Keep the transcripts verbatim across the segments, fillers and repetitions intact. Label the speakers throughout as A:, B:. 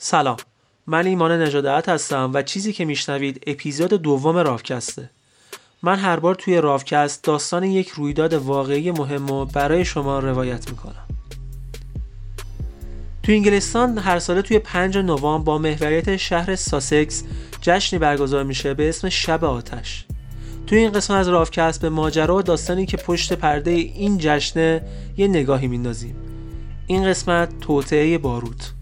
A: سلام، من ایمان نژادات هستم و چیزی که میشنوید اپیزود دوم راوکسته. من هر بار توی راوکست داستان یک رویداد واقعی مهم رو برای شما روایت میکنم. تو انگلستان هر ساله توی پنجم نوامبر با محوریت شهر ساسکس جشنی برگزار میشه به اسم شب آتش. توی این قسمت از راوکست به ماجرا و داستانی که پشت پرده این جشنه یه نگاهی میندازیم. این قسمت توطئه باروت.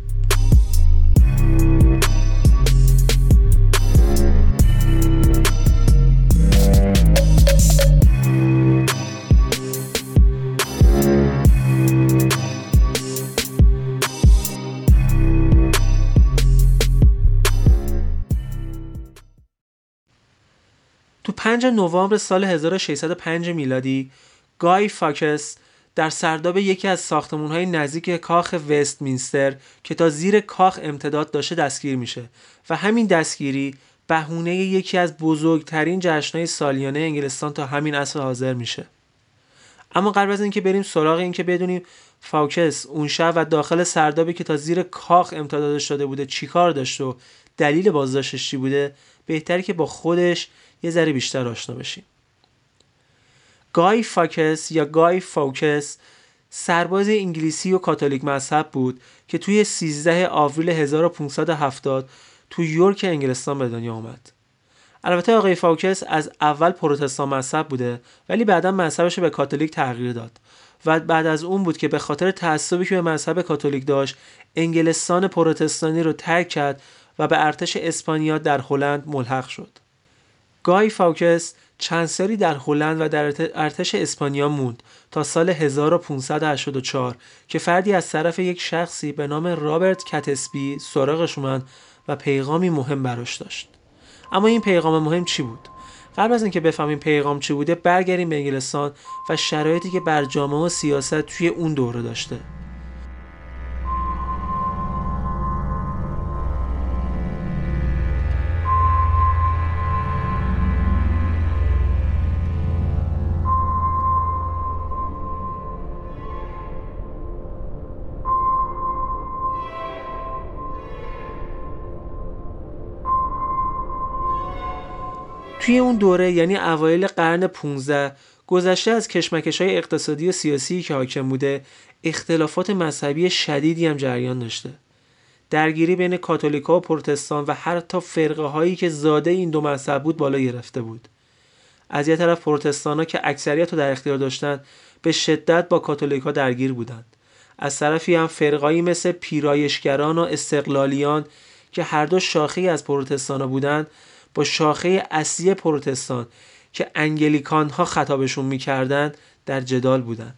A: تو پنجم نوامبر سال هزار و ششصد و پنج میلادی گای فاکس در سرداب یکی از ساختمان‌های نزدیک کاخ وستمینستر که تا زیر کاخ امتداد داشته دستگیر میشه و همین دستگیری بهونه یکی از بزرگترین جشن‌های سالیانه انگلستان تا همین عصر حاضر میشه. اما قبل از اینکه بریم سراغ این که بدونیم فاکس اون شب و داخل سردابی که تا زیر کاخ امتداد شده بوده چیکار داشت و دلیل بازداشتش چی بوده، بهتره که با خودش یه ذره بیشتر آشنا بشیم. گای فاکس یا گای فوکس سرباز انگلیسی و کاتولیک مذهب بود که توی سیزدهم آوریل هزار و پانصد و هفتاد تو یورک انگلستان به دنیا آمد. البته آقای فوکس از اول پروتستان مذهب بوده ولی بعدا مذهبش رو به کاتولیک تغییر داد و بعد از اون بود که به خاطر تعصبی که به مذهب کاتولیک داشت انگلستان پروتستانی رو ترک کرد و به ارتش اسپانیا در هلند ملحق شد. گای فاکس چند سالی در هلند و در ارتش اسپانیا موند تا سال هزار و پانصد و هشتاد و چهار که فردی از طرف یک شخصی به نام رابرت کتسبی سراغش اومد و پیغامی مهم براش داشت. اما این پیغام مهم چی بود؟ قبل از اینکه بفهمیم پیغام چی بوده برگردیم به انگلستان و شرایطی که بر جامعه و سیاست توی اون دوره داشته. توی اون دوره یعنی اوایل قرن پانزدهم گذشته از کشمکش‌های اقتصادی و سیاسی که حاکم بوده، اختلافات مذهبی شدیدی هم جریان داشته. درگیری بین کاتولیکا و پروتستان و حتی فرقه‌هایی که زاده این دو مذهب بود بالا گرفته بود. از یه طرف پروتستان‌ها که اکثریت رو در اختیار داشتن به شدت با کاتولیکا درگیر بودند. از طرفی هم فرقه‌ای مثل پیرایشگران و استقلالیان که هر دو شاخه‌ای از پروتستان‌ها بودند با شاخه اصلی پروتستان که انگلیکان ها خطابشون میکردن در جدال بودند.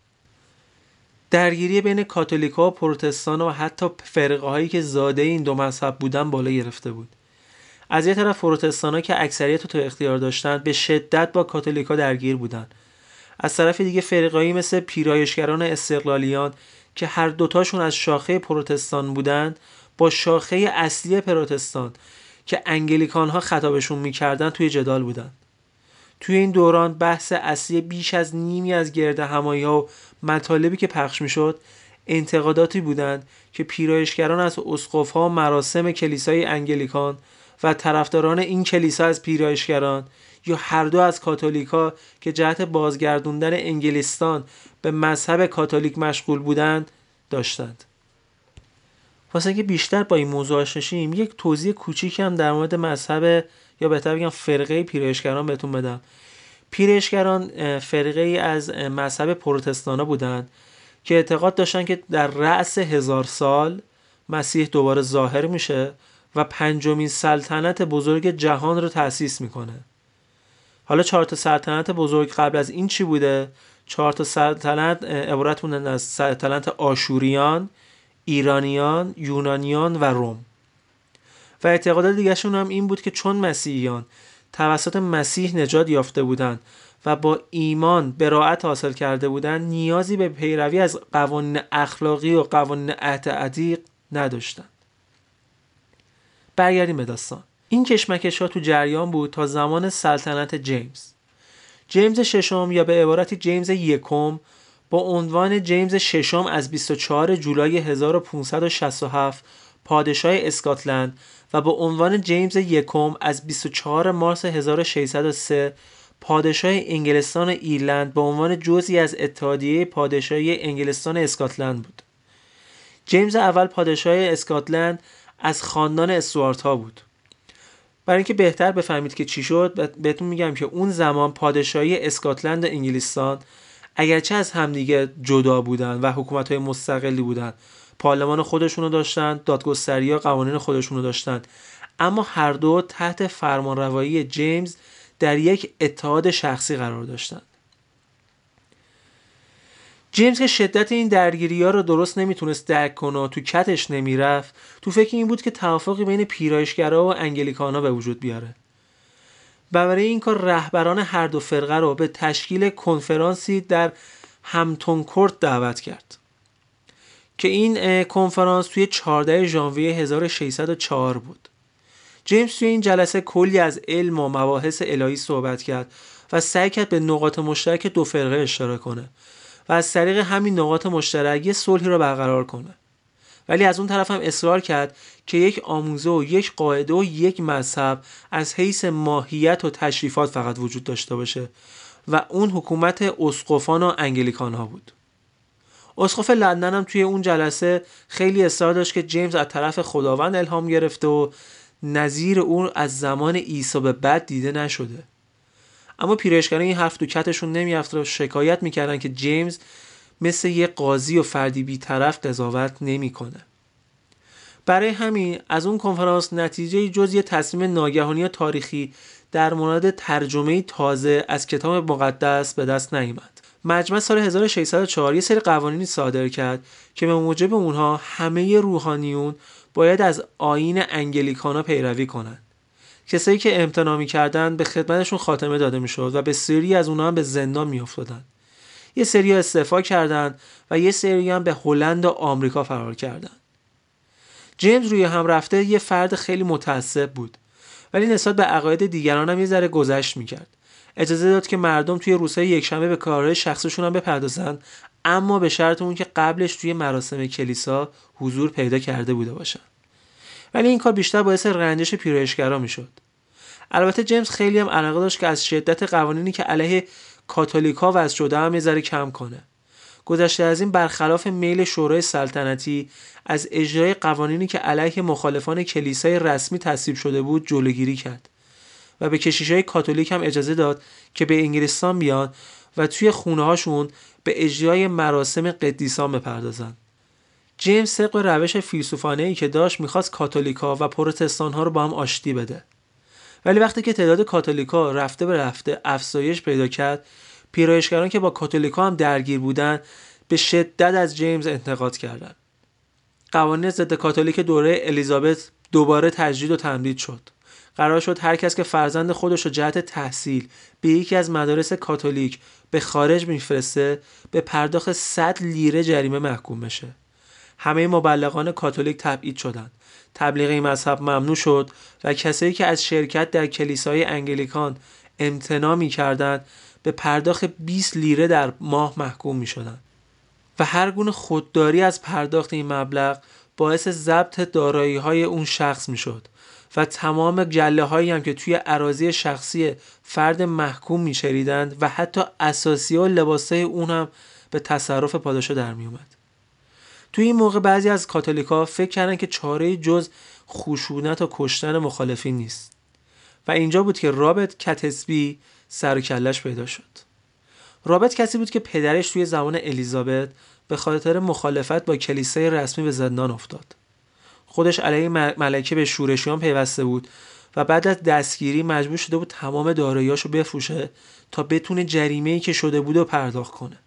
A: درگیری بین کاتولیکا و پروتستان و حتی فرقه هایی که زاده این دو مذهب بودن بالا گرفته بود. از یک طرف پروتستان ها که اکثریت رو تو اختیار داشتن به شدت با کاتولیکا درگیر بودند. از طرف دیگه فرقه هایی مثل پیرایشگران استقلالیان که هر دوتاشون از شاخه پروتستان بودند با شاخه اصلی پروتستان که انگلیکان ها خطابشون میکردن توی جدال بودن. توی این دوران بحث اصلی بیش از نیمی از گرد همایی ها و مطالبی که پخش میشد انتقاداتی بودند که پیرایشگران از اسقف ها و مراسم کلیسای انگلیکان و طرفداران این کلیسا از پیرایشگران یا هر دو از کاتولیکا که جهت بازگردوندن انگلستان به مذهب کاتولیک مشغول بودند داشتند. واسه اینکه بیشتر با این موضوع آشنا شیم یک توضیح کوچیک هم در مورد مذهب یا بهتر بگم فرقه پیرایشگران بهتون بدم. پیرایشگران فرقه ای از مذهب پروتستانا بودند که اعتقاد داشتن که در رأس هزار سال مسیح دوباره ظاهر میشه و پنجمین سلطنت بزرگ جهان رو تأسیس میکنه. حالا چهار تا سلطنت بزرگ قبل از این چی بوده؟ چهار تا سلطنت عبارت بودن از سلطنت آشوریان، ایرانیان، یونانیان و روم. و اعتقادات دیگه شون هم این بود که چون مسیحیان توسط مسیح نجات یافته بودند و با ایمان براءت حاصل کرده بودند نیازی به پیروی از قوانین اخلاقی و قوانین عهد عتیق نداشتند. برگردیم به داستان. این کشمکش‌ها تو جریان بود تا زمان سلطنت جیمز. جیمز ششم یا به عبارتی جیمز یکم با عنوان جیمز ششم از بیست و چهارم جولای هزار و پانصد و شصت و هفت پادشاه اسکاتلند و با عنوان جیمز یکم از بیست و چهارم مارس هزار و ششصد و سه پادشاه انگلستان و ایرلند به عنوان جزئی از اتحادیه پادشاهی انگلستان اسکاتلند بود. جیمز اول پادشاه اسکاتلند از خاندان استوارت‌ها بود. برای اینکه بهتر بفهمید که چی شد بهتون میگم که اون زمان پادشاهی اسکاتلند و انگلستان اگرچه از همدیگه جدا بودن و حکومت‌های مستقلی بودن، پارلمان خودشونو داشتن، دادگستری و قوانین خودشونو داشتن، اما هر دو تحت فرمانروایی جیمز در یک اتحاد شخصی قرار داشتند. جیمز که شدت این درگیری‌ها رو درست نمیتونست درک کنه و تو کتش نمیرفت، تو فکر این بود که توافقی بین پیرایشگرا و انگلیکانا به وجود بیاره. و برای این کار رهبران هر دو فرقه رو به تشکیل کنفرانسی در همپتون کورت دعوت کرد که این کنفرانس توی چهاردهم ژانویه هزار و ششصد و چهار بود. جیمز توی این جلسه کلی از علم و مباحث الهی صحبت کرد و سعی کرد به نقاط مشترک دو فرقه اشاره کنه و از طریق همین نقاط مشترک یه صلحی رو برقرار کنه. ولی از اون طرف هم اصرار کرد که یک آموزه و یک قاعده و یک مذهب از حیث ماهیت و تشریفات فقط وجود داشته باشه و اون حکومت اسقفان و انگلیکان ها بود. اسقف لندن هم توی اون جلسه خیلی اصرار داشت که جیمز از طرف خداوند الهام گرفته و نظیر اون از زمان عیسی به بعد دیده نشده. اما پیرایشگران این حرف تو کتشون نمیافت و شکایت میکردن که جیمز مثل یه قاضی و فردی بی‌طرف قضاوت نمیکنه. برای همین از اون کنفرانس نتیجه جز یه تصمیم ناگهانی تاریخی در مورد ترجمه تازه از کتاب مقدس به دست نیامد. مجمع سال هزار و ششصد و چهار یه سری قوانینی صادر کرد که به موجب اونها همه روحانیون باید از آیین انگلیکانا پیروی کنند. کسایی که امتناع می‌کردن به خدمتشون خاتمه داده می‌شد و بسیاری از اونها هم به زندان می‌افتادن. یه سری ها استعفا کردند و یه سری هم به هلند و آمریکا فرار کردند. جیمز روی هم رفته یه فرد خیلی متعصب بود، ولی نسبت به عقاید دیگران هم یه ذره گذشت می‌کرد. اجازه داد که مردم توی روزهای یکشنبه به کارهای شخصیشون هم بپردازن، اما به شرط اون که قبلش توی مراسم کلیسا حضور پیدا کرده بوده باشن. ولی این کار بیشتر باعث رنجش پیرایشگرا میشد. البته جیمز خیلی هم علاقه داشت که از شدت قوانینی که علیه کاتولیکا وضع شده هم یه ذره کم کنه. گذشته از این برخلاف میل شورای سلطنتی از اجرای قوانینی که علیه مخالفان کلیسای رسمی تصویب شده بود جلوگیری کرد و به کشیشای کاتولیک هم اجازه داد که به انگلستان بیان و توی خونه‌هاشون به اجرای مراسم قدیسان بپردازن. جیمز طبق روش فیلسوفانه‌ای که داشت می‌خواست کاتولیکا و پروتستان‌ها رو با هم آشتی بده. ولی وقتی که تعداد کاتولیکا رفته به رفته افزایش پیدا کرد، پیرایشگران که با کاتولیکا هم درگیر بودن به شدت از جیمز انتقاد کردند. قوانین ضد کاتولیک دوره الیزابت دوباره تجدید و تمدید شد. قرار شد هر کس که فرزند خودش رو جهت تحصیل به یکی از مدارس کاتولیک به خارج میفرسته به پرداخت صد لیره جریمه محکوم بشه. همه مبلغان کاتولیک تبعید شدند. تبلیغ این مذهب ممنوع شد و کسایی که از شرکت در کلیسای انگلیکان امتناع می‌کردند به پرداخت بیست لیره در ماه محکوم می‌شدند و هر گونه خودداری از پرداخت این مبلغ باعث ضبط دارایی‌های اون شخص می‌شد و تمام گله‌هایی هم که توی اراضی شخصی فرد محکوم می‌چریدند و حتی اساسی‌ها و لباسای اون هم به تصرف پادشاه در می‌اومد. توی این موقع بعضی از کاتولیکا فکر کردن که چاره‌ای جز خشونت و کشتن مخالفین نیست و اینجا بود که رابرت کتسبی سر و کله‌اش پیدا شد. رابرت کسی بود که پدرش توی زمان الیزابت به خاطر مخالفت با کلیسای رسمی به زندان افتاد. خودش علیه ملکه به شورشیان پیوسته بود و بعد از دستگیری مجبور شده بود تمام دارایی‌هاشو بفروشه تا بتونه جریمه‌ای که شده بود رو پرداخت کنه.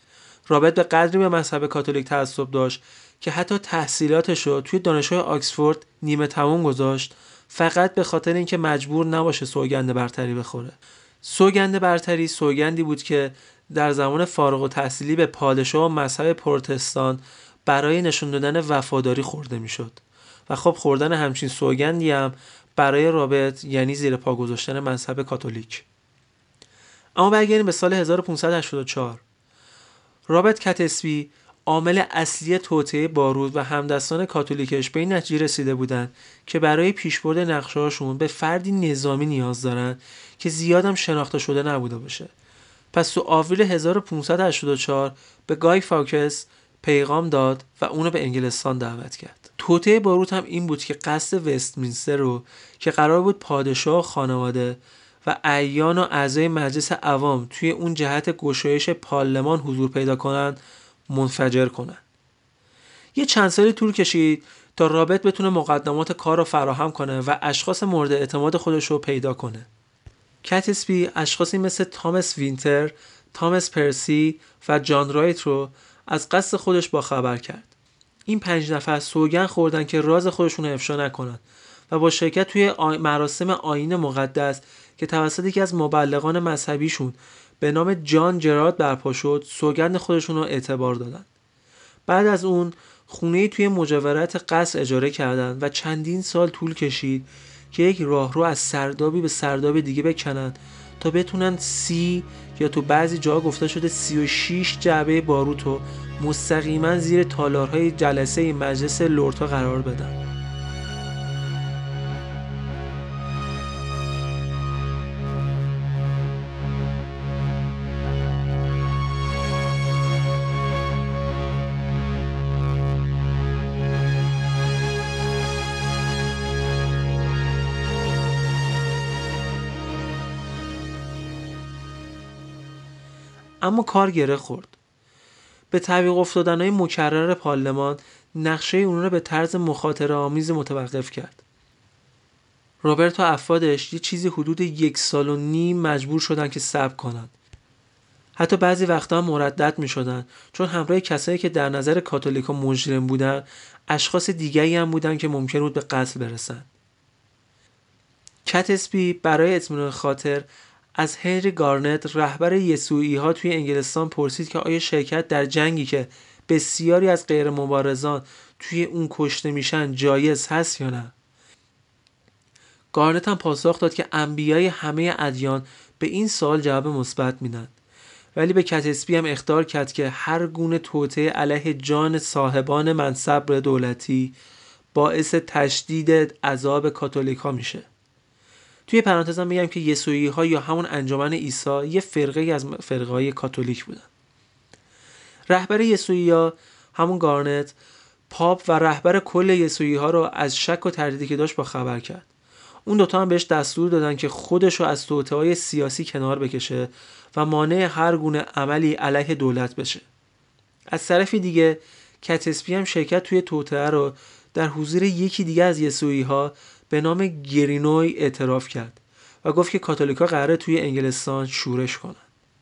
A: رابرت به قدری به مذهب کاتولیک تعصب داشت که حتی تحصیلاتش رو توی دانشگاه آکسفورد نیمه تمام گذاشت فقط به خاطر اینکه مجبور نباشه سوگند برتری بخوره. سوگند برتری سوگندی بود که در زمان فارغ التحصیلی به پادشاه و مذهب پروتستان برای نشون دادن وفاداری خورده میشد و خب خوردن همچین سوگندی هم برای رابرت یعنی زیر پا گذاشتن مذهب کاتولیک. اما برگردیم به سال هزار و پانصد و هشتاد و چهار. رابرت کتسبی عامل اصلی توطئه باروت و همدستان کاتولیکش به این نتیجه رسیده بودند که برای پیشبرد نقشه‌هاشون به فردی نظامی نیاز دارن که زیادم شناخته شده نبوده باشه. پس تو آوریل هزار و پانصد و هشتاد و چهار به گای فاوکس پیغام داد و اونو به انگلستان دعوت کرد. توطئه باروت هم این بود که قصد وستمینستر رو که قرار بود پادشاه و خانواده و اعیان و اعضای مجلس عوام توی اون جهت گشایش پارلمان حضور پیدا کنن منفجر کنن. یه چند سالی طول کشید تا رابرت بتونه مقدمات کار رو فراهم کنه و اشخاص مورد اعتماد خودش رو پیدا کنه. کتسبی اشخاصی مثل تامس وینتر، تامس پرسی و جان رایت رو از قصد خودش باخبر کرد. این پنج نفر سوگند خوردن که راز خودشون رو افشا نکنن و با شرکت توی آ... مراسم آیین مقدس که توسط یکی از مبلغان مذهبیشون به نام جان جرارد برپا شد سوگند خودشون رو اعتبار دادن. بعد از اون خونه‌ای توی مجاورت قصر اجاره کردن و چندین سال طول کشید که یک راهرو از سردابی به سرداب دیگه بکنن تا بتونن سی یا تو بعضی جا گفته شده سی و شیش جعبه باروتو مستقیما زیر تالارهای جلسه مجلس لردها قرار بدن. اما کار گره خورد. به تعویق افتادنهای مکرر پارلمان نقشه اون رو به طرز مخاطره آمیز متوقف کرد. رابرت و افرادش یه چیزی حدود یک سال و نیم مجبور شدن که صبر کنن. حتی بعضی وقتا هم مردد می شدن چون همراه کسایی که در نظر کاتولیکا مجرم بودن اشخاص دیگری هم بودن که ممکن بود به قتل برسن. کتسبی برای اطمینان خاطر از هنری گارنت رهبر یسوعی ها توی انگلستان پرسید که آیا شرکت در جنگی که بسیاری از غیر مبارزان توی اون کشته میشن جایز هست یا نه. گارنت هم پاسخ داد که انبیای همه ادیان به این سوال جواب مثبت میدن، ولی به کتسبی هم اخطار کرد که هر گونه توطئه علیه جان صاحبان منصب دولتی باعث تشدید عذاب کاتولیکا میشه. توی پرانتز هم میگم که یسوعی ها یا همون انجمن عیسی یه فرقه از فرقه های کاتولیک بودن. رهبر یسوعی ها همون گارنت پاپ و رهبر کل یسوعی ها رو از شک و تردیدی که داشت با خبر کرد. اون دوتا هم بهش دستور دادن که خودش رو از توطئه های سیاسی کنار بکشه و مانع هر گونه عملی علیه دولت بشه. از طرفی دیگه کتسبی هم شرکت توی توطئه رو در حضور یکی دیگه از یسوعی ها به نام گرینوی اعتراف کرد و گفت که کاتولیکا قراره توی انگلستان شورش کنن.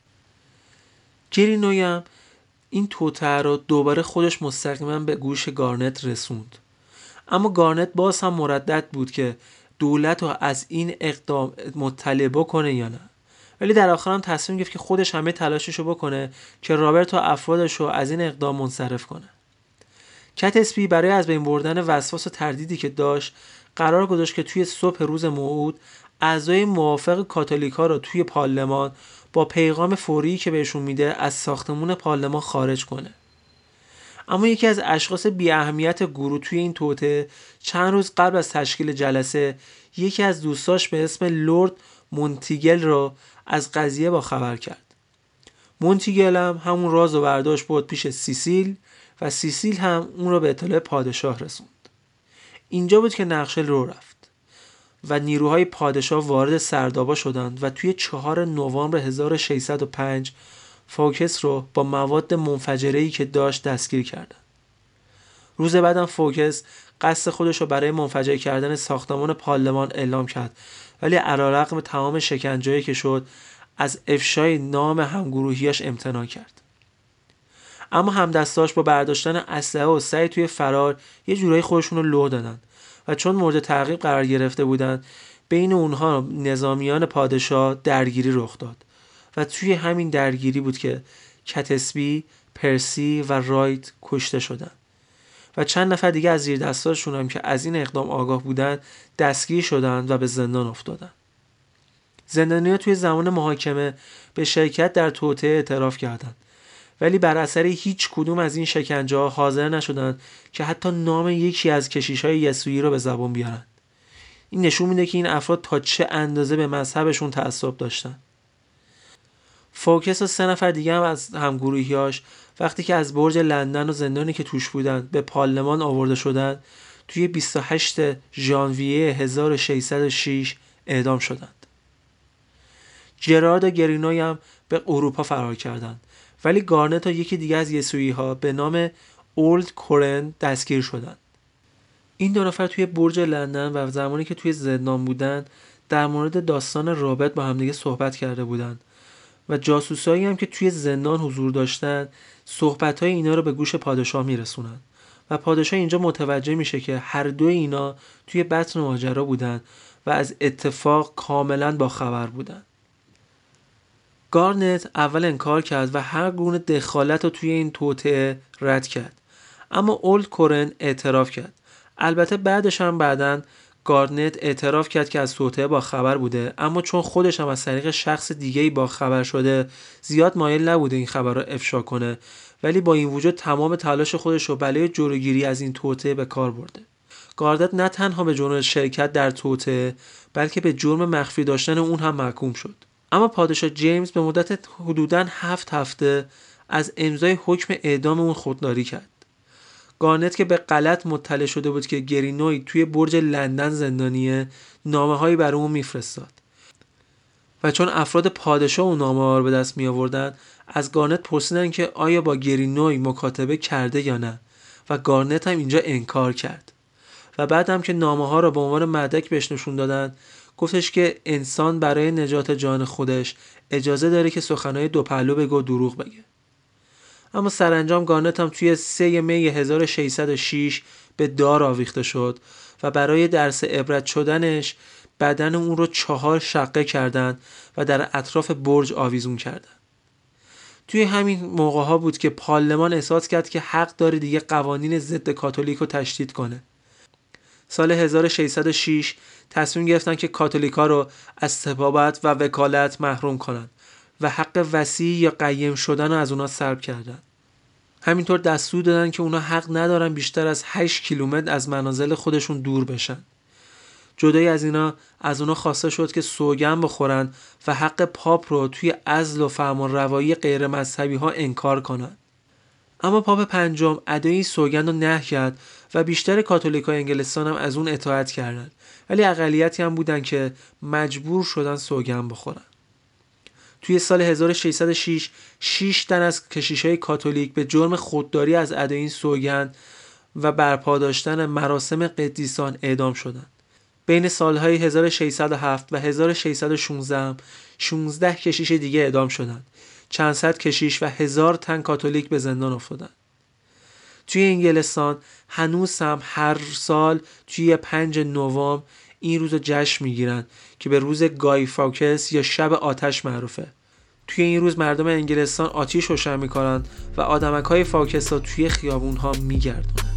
A: گرینوی هم این توطئه رو دوباره خودش مستقیما به گوش گارنت رسوند. اما گارنت باز هم مردد بود که دولت رو از این اقدام مطلع بکنه یا نه. ولی در آخر هم تصمیم گرفت که خودش همه تلاشش رو بکنه که رابرت و افرادش رو از این اقدام منصرف کنه. کتسبی برای از بین بردن وسواس و تردیدی که داشت قرار گذاشت که توی صبح روز موعود اعضای موافق کاتولیکا رو توی پارلمان با پیغام فوری که بهشون میده از ساختمون پارلمان خارج کنه. اما یکی از اشخاص بی اهمیت گروه توی این توطئه چند روز قبل از تشکیل جلسه یکی از دوستاش به اسم لورد مونتیگل رو از قضیه با خبر کرد. مونتیگل هم همون راز و برداشت برد پیش سیسیل و سیسیل هم اون رو به اطلاع پادشاه رسوند. اینجا بود که نقشه رو رفت و نیروهای پادشاه وارد سردابا شدند و توی چهارم نوامبر هزار و ششصد و پنج فوکس رو با مواد منفجره‌ای که داشت دستگیر کردند. روز بعدم فوکس قصد خودش رو برای منفجر کردن ساختمان پارلمان اعلام کرد، ولی علیرغم تمام شکنجه‌ای که شد از افشای نام همگروهیاش امتناع کرد. اما همدستاش با برداشتن اسلحه و سعی توی فرار یه جورایی خودشون رو لو دادن و چون مورد تعقیب قرار گرفته بودن بین اونها نظامیان پادشاه درگیری رخ داد و توی همین درگیری بود که کتسبی، پرسی و رایت کشته شدن و چند نفر دیگه از زیر دستاشون هم که از این اقدام آگاه بودن دستگیر شدن و به زندان افتادن. زندانی‌ها توی زمان محاکمه به شرکت در توطئه اعتراف کردند، ولی بر اثر هیچ کدوم از این شکنجه ها حاضر نشدن که حتی نام یکی از کشیش‌های یسوعی رو به زبان بیارن. این نشون میده که این افراد تا چه اندازه به مذهبشون تعصب داشتن. فوکس و سه نفر دیگه هم از همگروهیاش وقتی که از برج لندن و زندانی که توش بودن به پارلمان آورده شدن، توی بیست و هشتم ژانویه هزار و ششصد و شش اعدام شدند. جرارد و گرینوی هم به اروپا فرار کردند، ولی گارنت و یکی دیگه از یسوعی ها به نام اولد کورن دستگیر شدند. این دو نفر توی برج لندن و زمانی که توی زندان بودن در مورد داستان رابرت با همدیگه صحبت کرده بودند و جاسوسایی هم که توی زندان حضور داشتن صحبت‌های اینا رو به گوش پادشاه میرسونن و پادشاه اینجا متوجه میشه که هر دو اینا توی بطن ماجرا بودن و از اتفاق کاملا با خبر بودن. گارنت اول انکار کرد و هر گونه دخالت رو توی این توطئه رد کرد، اما اولد کورن اعتراف کرد. البته بعدش هم بعدن گارنت اعتراف کرد که از توطئه با خبر بوده، اما چون خودش هم از طریق شخص دیگه‌ای با خبر شده زیاد مایل نبوده این خبر رو افشا کنه، ولی با این وجود تمام تلاش خودش رو برای جلوگیری از این توطئه به کار برده. گارنت نه تنها به جرم شرکت در توطئه بلکه به جرم مخفی داشتن اون هم محکوم شد. اما پادشاه جیمز به مدت حدوداً هفت هفته از امضای حکم اعدام اون خودداری کرد. گارنت که به غلط مطلع شده بود که گرینوی توی برج لندن زندانیه، نامه‌هایی برای اون میفرستاد و چون افراد پادشاه اون نامه‌ها رو به دست می آوردن از گارنت پرسیدن که آیا با گرینوی مکاتبه کرده یا نه و گارنت هم اینجا انکار کرد و بعد هم که نامه‌ها رو به عنوان مدرک بهش نشون دادن گفتش که انسان برای نجات جان خودش اجازه داره که سخنهای دو پهلو بگه و دروغ بگه. اما سرانجام گارنت هم توی سوم می هزار و ششصد و شش به دار آویخته شد و برای درس عبرت شدنش بدن اون رو چهار شقه کردن و در اطراف برج آویزون کردن. توی همین موقع ها بود که پارلمان احساس کرد که حق داره دیگه قوانین ضد کاتولیک رو تشدید کنه. سال هزار و ششصد و شش تصمیم گرفتن که کاتولیکا رو از طبابت و وکالت محروم کنن و حق وصی یا قیم شدن رو از اونا سلب کردن. همینطور دستور دادن که اونا حق ندارن بیشتر از هشت کیلومتر از منازل خودشون دور بشن. جدای از اینا از اونا خواسته شد که سوگند بخورن و حق پاپ رو توی عزل و فرمان روایی غیر مذهبی ها انکار کنن. اما پاپ پنجم ادای سوگند رو نهی کرد و بیشتر کاتولیکای انگلستان هم از اون اطاعت کردن، ولی اقلیتی هم بودن که مجبور شدن سوگند بخورن. توی سال هزار و ششصد و شش شش تن از کشیشای کاتولیک به جرم خودداری از ادای این سوگند و برپا داشتن مراسم قدیسان اعدام شدند. بین سالهای هزار و ششصد و هفت و هزار و ششصد و شانزده شانزده کشیش دیگه اعدام شدند. چند صد کشیش و هزار تن کاتولیک به زندان افتادند. توی انگلستان هنوز هم هر سال توی پنج نوامبر این روز جشن میگیرن که به روز گای فاوکس یا شب آتش معروفه. توی این روز مردم انگلستان آتش روشن میکنن و آدمک‌های فاوکس ها توی خیابون ها میگردونن.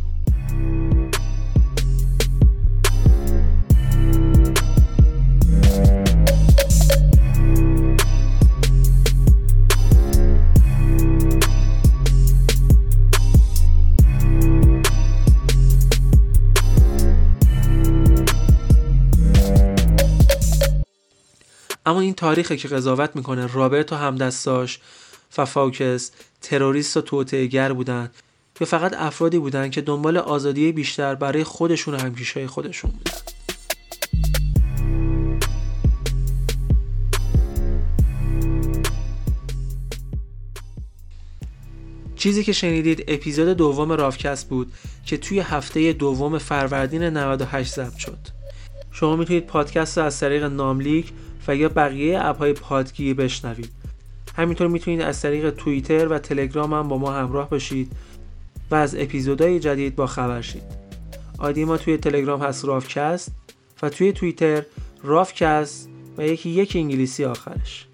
A: اما این تاریخی که قضاوت میکنه رابرت و همدستاش و فاوکس تروریست و توطئه‌گر بودن یا فقط افرادی بودن که دنبال آزادی بیشتر برای خودشون و همکیشای خودشون بودن. چیزی که شنیدید اپیزود دوم رافکست بود که توی هفته دوم فروردین نود و هشت ضبط شد. شما میتونید پادکست رو از طریق ناملیک و یا بقیه اپ‌های پادگیر بشنوید. همینطور میتونید از طریق توییتر و تلگرام هم با ما همراه باشید و از اپیزودهای جدید با خبر شید. آیدی ما توی تلگرام هست رافکست و توی توییتر رافکست و یکی یک انگلیسی آخرش.